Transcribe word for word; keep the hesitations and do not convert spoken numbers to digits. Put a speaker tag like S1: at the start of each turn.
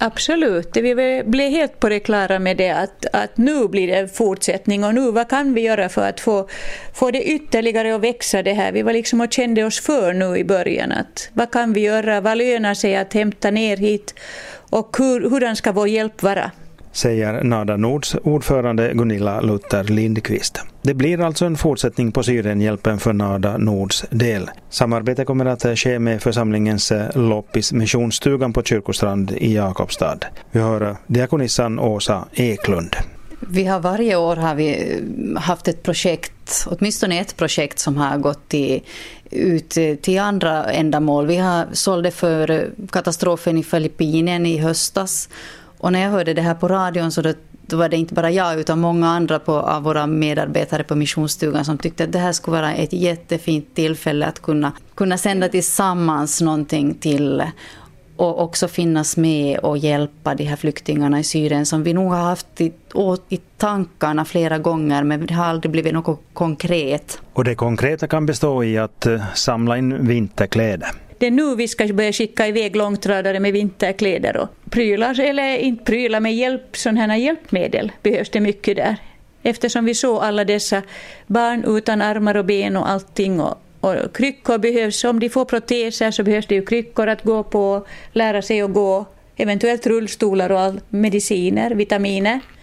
S1: Absolut, vi blev helt på det klara med det att, att nu blir det fortsättning och nu vad kan vi göra för att få, få det ytterligare att växa det här. Vi var liksom och kände oss för nu i början att vad kan vi göra, vad lönar sig att hämta ner hit och hur, hurdan ska vår hjälp vara?
S2: Säger Nada Nords ordförande Gunilla Luther Lindqvist. Det blir alltså en fortsättning på Syrienhjälpen för Nada Nords del. Samarbetet kommer att ske med församlingens loppis missionsstugan på Kyrkostrand i Jakobstad. Vi hör diakonissan Åsa Eklund.
S3: Vi har varje år har vi haft ett projekt, åtminstone ett projekt som har gått till, ut till andra ändamål. Vi har sålde för katastrofen i Filippinen i höstas. Och när jag hörde det här på radion så då, då var det inte bara jag utan många andra på, av våra medarbetare på missionsstugan som tyckte att det här skulle vara ett jättefint tillfälle att kunna, kunna sända tillsammans någonting till och också finnas med och hjälpa de här flyktingarna i Syrien som vi nog har haft i, i tankarna flera gånger men det har aldrig blivit något konkret.
S2: Och det konkreta kan bestå i att samla in vinterkläder.
S1: Det är nu vi ska börja skicka iväg långtradare med vinterkläder och prylar, eller inte prylar med hjälp, sådana här hjälpmedel behövs det mycket där. Eftersom vi såg alla dessa barn utan armar och ben och allting och, och kryckor behövs, om de får proteser så behövs det ju kryckor att gå på, lära sig att gå, eventuellt rullstolar och all, mediciner, vitaminer.